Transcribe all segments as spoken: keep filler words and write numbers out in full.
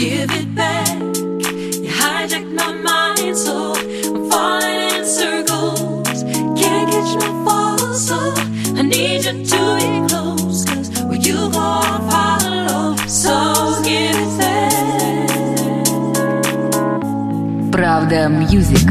Give it back. You hijacked my mind, so I'm falling in circles. Can't catch my fall, so I need you to be close. Cause where you go, I'll follow. So give it back. Правда Music.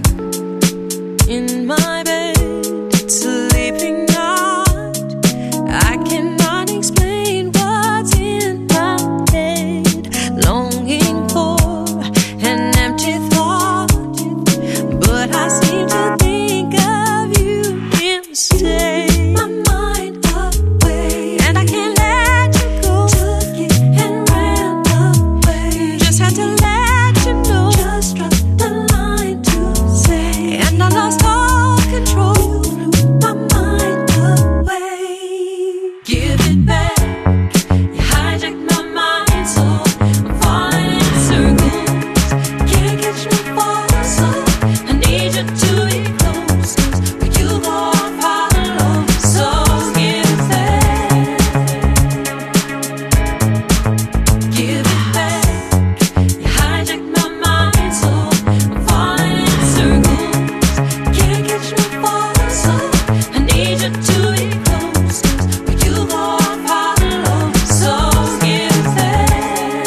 In my bed, sleeping hard, I cannot explain what's in my head. Longing for an empty thought, but I seem to think of you instead. My mind away, and I can't let you go. Took it and ran away. Just had to let you know. Just dropped the line to say, and I lost all control. You blew my mind away. Give it back. You hijacked my mind, so I'm falling in circles. Can't catch me fall, so I need you to be close. Cause where you go, I'll follow. So give it back. Give it back. You hijacked my mind, so I'm falling in circles. Can't catch me fall, so I need you to be close. Cause where you go, I'll follow. So give it back.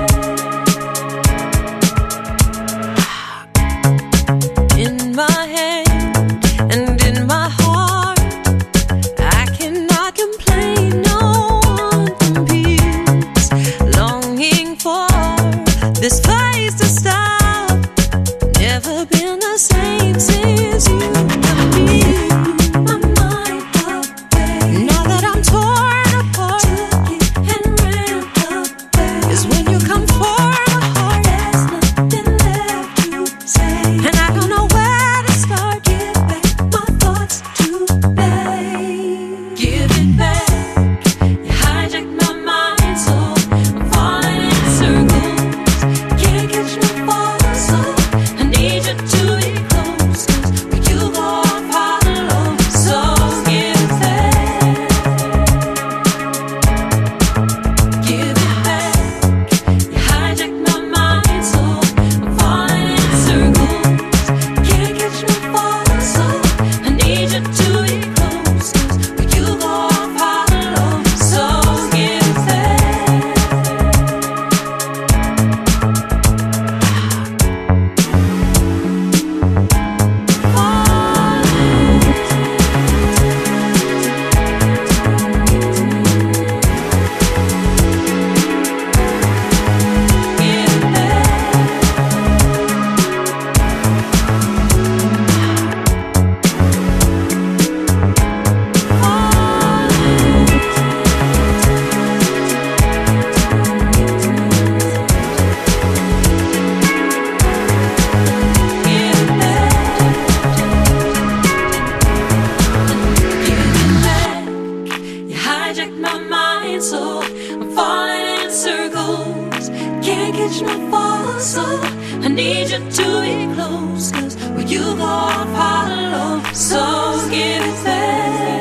In my head and in my heart, I cannot complain, no one competes. Longing for this place to stop. Never been the same since you and me. My mind away. Now that I'm torn apart, took it and ran away. Is when you come for the heart, there's nothing left to say, and I don't know where to start. Give back my thoughts today. Give it back. You hijacked my mind, so I'm falling in circles. Can't catch me fall, so I need you to be close. Cause where you go, I'll follow. So give it back. Give it back. You hijacked my mind, so I'm falling in circles. Can't catch me fall, so I need you to be close. Cause where you go, I'll follow. So give it back. You hijacked my mind, so I'm falling in circles. Can't catch my fall, so I need you to be close. Cause where you go, I'll follow. So give it back.